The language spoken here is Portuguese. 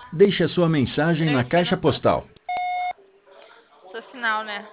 Deixe a sua mensagem na caixa postal. Seu sinal, né?